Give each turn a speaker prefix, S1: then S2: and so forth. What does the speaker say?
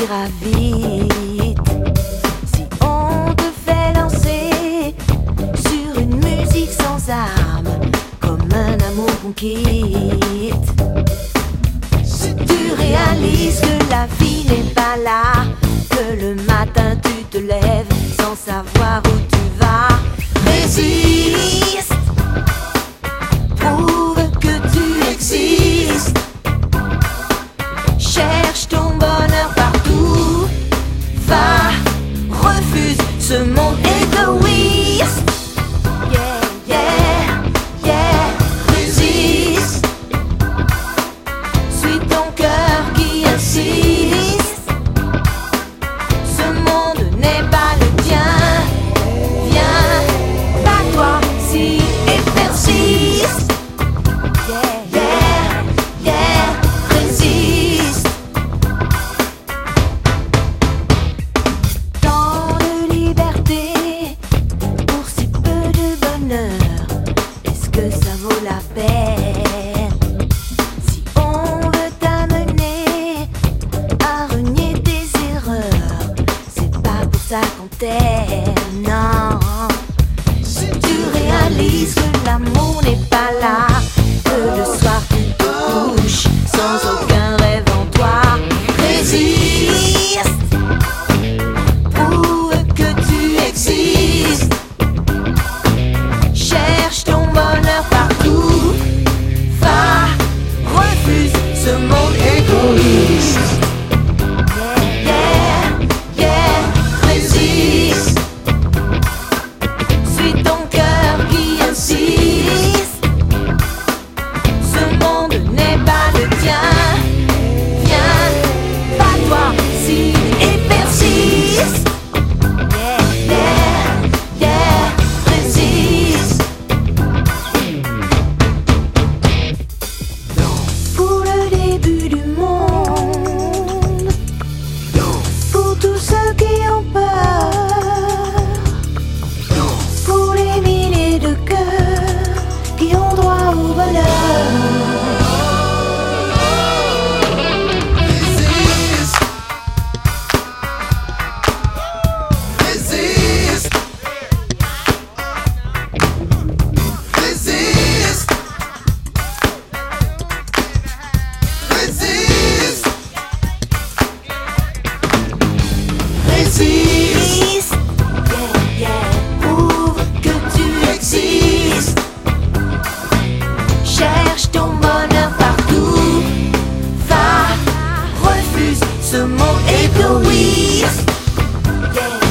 S1: ira vite si on te fait lancer sur une musique sans armes, comme un amour qu'on quitte. Si tu réalises que la vie n'est pas là, que le matin tu te lèves sans savoir où tu vas, résiste, prouve que tu existes, cherche ton bonheur partout, va, refuse ce monde égoïste. Yeah, yeah, yeah, résiste, suis ton cœur qui insiste, ce monde n'est pas le tien, viens, bats-toi si et persiste. Yeah, yeah, yeah, résiste. Tant de liberté pour si peu de bonheur, est-ce que ça vaut la peine? Si on veut t'amener à renier tes erreurs, c'est pas pour ça qu'on t'aime, non. Si tu réalises que l'amour n'est pas là, que le soir tu te couches sans aucun rêve en toi, résiste, prouve que tu existes, cherche ton bonheur partout, va, refuse ce monde égoïste. Yeah, yeah, yeah, résiste, suis ton cœur qui insiste, ce monde n'est pas le tien, viens, bats-toi si et persiste. Yeah, yeah, yeah, résiste. Pour le début du monde, pour tous ceux qui ont peur, pour les milliers de cœurs qui ont droit au bonheur.
S2: Résiste, résiste, résiste, résiste,
S1: Résiste, yeah, yeah, prouve que tu existes, cherche ton bonheur partout, va, refuse ce monde égoïste. Yeah.